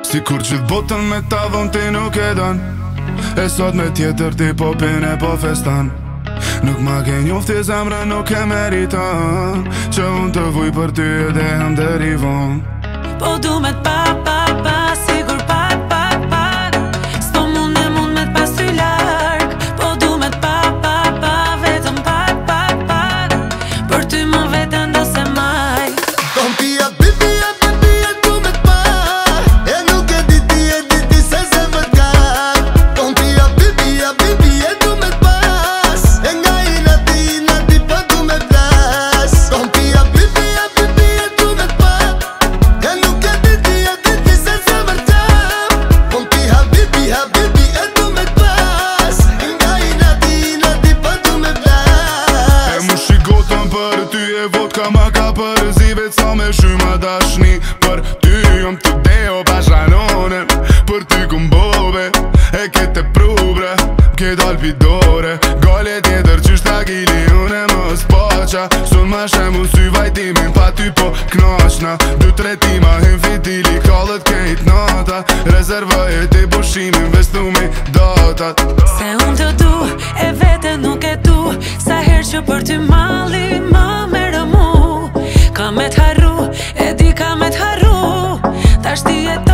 Si kur gjithë botën me tavon ti nuk e dan, e sot me tjetër ti po pene po festan. Nuk ma ke njofti zemrë nuk e meriton, që unë të vuj për ty e dhe jam derivon. Po du me t'pa, sigur pak s'po mund me t'pas ty larg. Po du me t'pa, vetëm pak për ty më vetën do se maj. Kom pia bibi, e du me t'pa, e nuk e diti se zemër t'kak. Kom pia bibi, e du me t'pas, e nga i nati pa du me t'las. Kom pia bibi, e du me t'pa, e nuk e diti se zemër t'kak. Kom pia bibi, e du me t'pas, e nga i nati pa du me t'las. E mu shikotën për ty e vodka ma ka përzive ca me shyma dashni. Për ty jom të deo pashanone, për ty kumbove e kete prubre, ke dal pidore. Gale tjetër qysh ta gili une më spaqa, sun ma shemu sy vajtimin pa ty po knashna. 2-3 tima hin fitili kallët kejt nata, rezervoj e ti pushimin vestu me datat. Se unë të du, e vete nuk e du, sa her që për ty mali më merë mu. Ka me t'harru, e di ka me t'harru, ta shti e